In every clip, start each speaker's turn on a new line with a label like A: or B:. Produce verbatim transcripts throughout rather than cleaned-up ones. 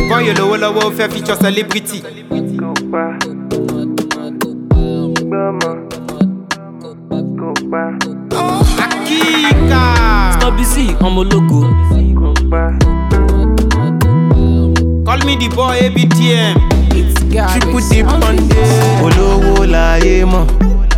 A: Boy, lowo lowo fait feature celebrity. Akika.
B: Stop busy, I'm a logo.
A: Call me the boy A B T M.
C: Triple dip on this. Olówó láyé mọ̀.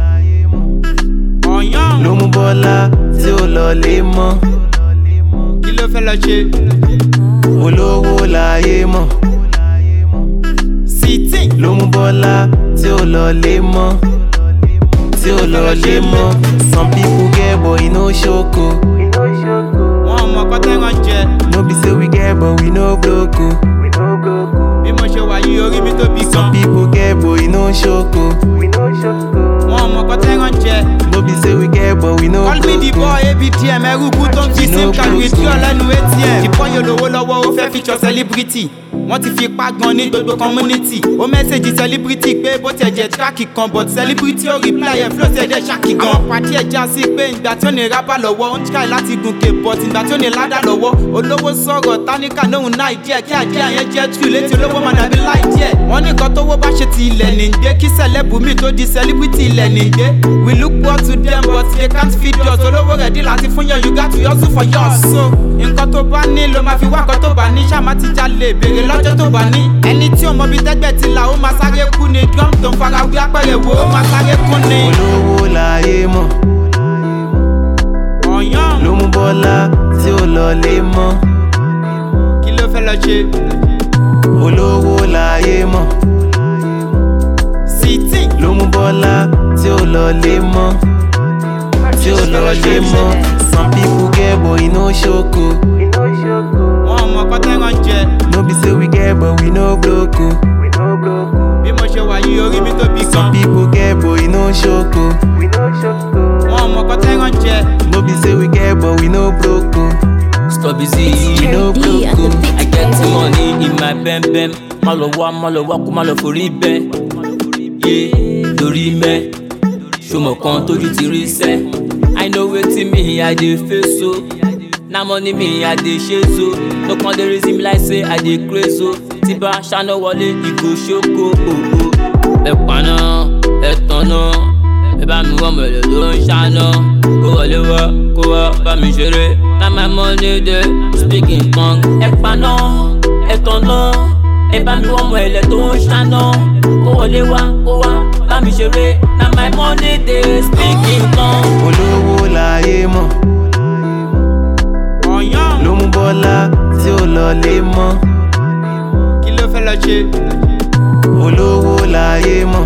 A: Ọ̀yàn.
C: Ló mú Bọ́lá tí ó lọ lé mọ́.
A: Kí ló fẹ́ lọ ṣe?
C: Olówó láyé mọ̀.
A: Sitting.
C: Ló mú Bọ́lá tí ó lọ lé mọ́. Tí ó lọ lé mọ́. Some people get but e no ṣoko.
A: Wọ́n mọ̀ kọ́ tẹ́ràn jẹ.
C: No be say we get but we no broke o.
A: Bí mo ṣe wà yí orí mi tóbi gan.
C: Some people get but e no ṣoko.
A: Wọ́n mọ̀ kọ́ tẹ́ràn jẹ.
C: No be say we get but we no
A: Call me the
C: broke o.
A: boy A B T M. Ẹrú kú tó ń fi sim card withdraw lẹ́nu A T M. Ìbọn yóò lówó lọ́wọ́ ó fẹ́ feature celebrity. Wọ́n ti fi ipá gan ní gbogbo community. Ó mẹ́sẹ̀jì celebrity pé bó tiẹ̀ jẹ́ track kan but celebrity ó reply ẹ̀ flow ṣẹ̀dẹ̀ ṣáàkì gan. Àwọn pàtí ẹ̀ já sí pé ìgbà tí ó ní rábà lọ́wọ́ ó ń try láti gùnkè but ìgbà tí ó ní ládà lọ́wọ́. Olówó sọ̀rọ̀ táníkà lóhùn náà díẹ̀ kí àjẹ́ àyẹn jẹ́ true létí olówó máa dàbí láì díẹ̀. Wọ́n ní nǹkan tówó bá ṣe ti ilẹ̀ nìgbé kí celeb mi tó di celebrity ilẹ̀ nìgbé. We look up to them but they can't feed us. Olówó rẹ̀ dí láti fún yàn you got to hustle for yours. So nǹkan tó bá ní ló máa fi wá nǹkan tó bá ní ṣáà má ti jalè béèrè lọ́jọ́ tó bá ní. Ẹni tí o mọ bí tẹ́gbẹ̀ ti là ó máa sáré kú ni drum tó ń fara wí apẹ̀rẹ̀ wo ó máa sáré kú ni.
C: Olówó láyé mọ̀.
A: Ọ̀yàn.
C: Ló mú Bọ́lá tí ó lọ lé mọ́.
A: Kí ló fẹ́ lọ ṣe?
C: Olówó láyé mọ̀.
A: Sitting.
C: Ló mú Bọ́lá tí ó lọ lé mọ́. Tí ó lọ lé mọ́. Some people get but e no ṣoko.
A: Wọ́n mọ̀ kọ́ tẹ́ràn jẹ.
C: No be say we get but we no broke o.
A: Bí mo ṣe wà yí orí mi tóbi
C: Some
A: gan.
C: people get but e no ṣoko.
A: Wọ́n mọ̀ kọ́ tẹ́ràn jẹ.
C: No be say we get but we no broke o.
B: Stop busy,
C: We no broke o.
B: I get the money in my bam bam. Má lọ wá, má lọ wá, kó má lọ forí bẹ́. Yeah, lórí mẹ́. Ṣọmọ kan tójú ti rí sẹ́. I know wetin me I dey face so. Na money me I dey chase so. No come dey reason me like say I dey craze so. Tí bá ṣáná wọlé, ìgò ṣókò òhò. Ẹ paná, ẹ tanná. Ẹ bá mi wọ́n mọ̀lẹ́ ló ń ṣáná. Kó wọlé wá, kó wá bá mi ṣeré. Na my money dey speak in tongue. Ẹ paná, ẹ tanná. Ẹ bá mi wọ́n mọ̀lẹ́ tó ń ṣáná. Kó wọlé wá, kó wá bá mi ṣeré. Na my money dey speak in tongue.
C: Olówó láyé mọ̀.
A: Ọ̀yàn.
C: Ló mú Bọ́lá tí ó lọ lé mọ́.
A: Kí ló fẹ́ lọ ṣe?
C: Olówó láyé mọ̀.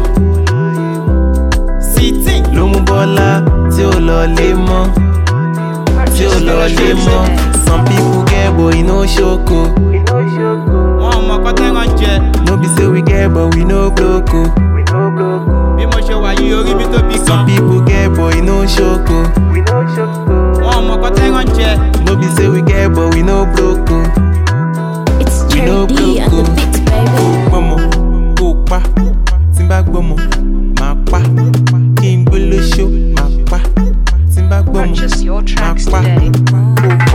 A: Sitting.
C: Ló mú Bọ́lá tí ó lọ lé mọ́. Tí ó lọ lé mọ́. Some people get but e no ṣoko.
A: Wọ́n mọ̀ kọ́ tẹ́ràn jẹ.
C: No be say we get but we no broke o.
A: Bí mo ṣe wà yí orí mi tóbi
C: Some
A: gan.
C: people get but e no ṣoko.
A: Wọ́n mọ̀ kọ́ tẹ́ràn jẹ.
C: No be say we get but we no broke o.
D: It's
C: We no
D: J D
C: broke
D: and
C: o.
D: the beat, baby.
C: Kó gbọ́mọ, kó pa. Tí n bá gbọ́mọ, máa pa. Kí n gbé lóṣó, máa pa. Tí n bá gbọ́mọ,
E: Purchase your
C: máa
E: tracks
C: pa.
E: today.
C: Kó